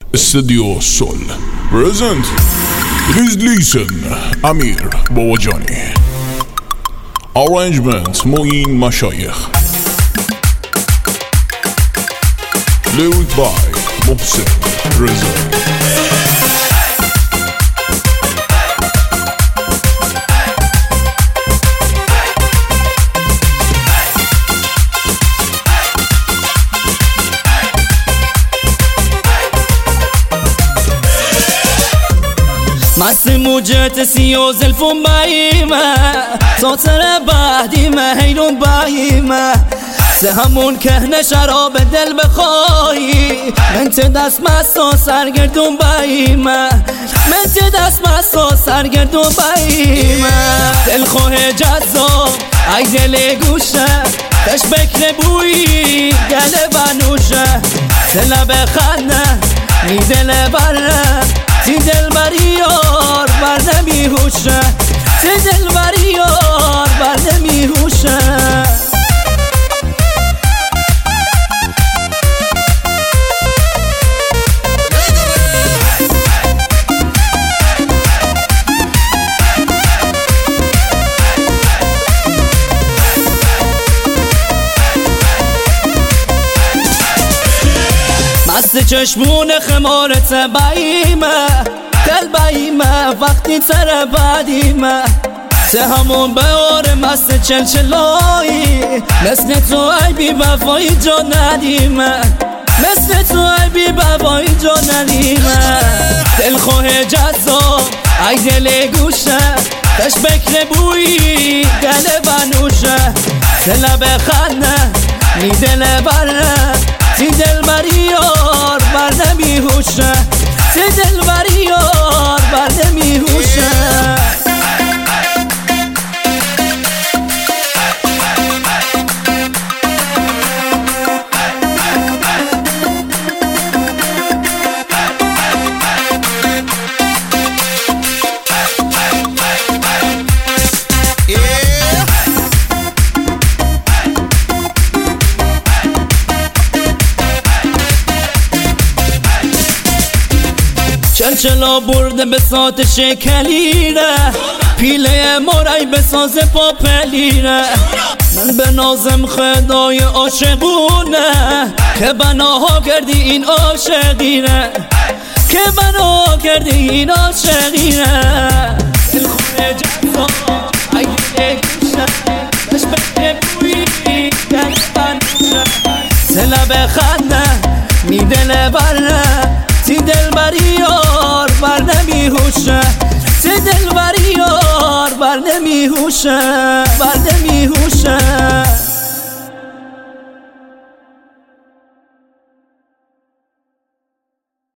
استودیو سول پرزنت. Please listen. امیر باباجانی. Arrangement معین مشایخ. Lyric by محسن رضا. مست موجت سیو زلفون باییمه ساتر بعدیمه حیرون باییمه سه همون کهنه شراب دل بخوایی من ته دست مستا سرگردون باییمه من ته دست مستا سرگردون باییمه دل خواه جذاب ای دل گوشه تش بکر بویی گله بنوشه دل بخنه می دل بره تی دل بریار بر نمیهوشه تی دل بریار بر نمیهوشه مست چشمون خمارت باییمه دل باییمه وقتی تر بعدیمه سه همون بهار مست چلچلایی مثل تو ای بی وفایی جا ندیمه مثل تو ای بی وفایی جا ندیمه دل خواه جذاب ای دل گوشه تش بکر بویی گله بنوشه دل بخنه می دل بره تی دل بریار بر نمیهوشه تی دل بریار بر نمیهوشه چلچلا برده به سات شکلیره پیله مرای به ساز پاپلیره من به نازم خدای عاشقونه که بناها کردی این عاشقیره که بناها کردی این عاشقیره دل خونه جذاب ای دل گوشه تش بکر بویی گل بنوشه دل بخنه می دل بره تی دل بریار بر نمیهوشه تی دل بریار بر نمیهوشه بر نمیهوشه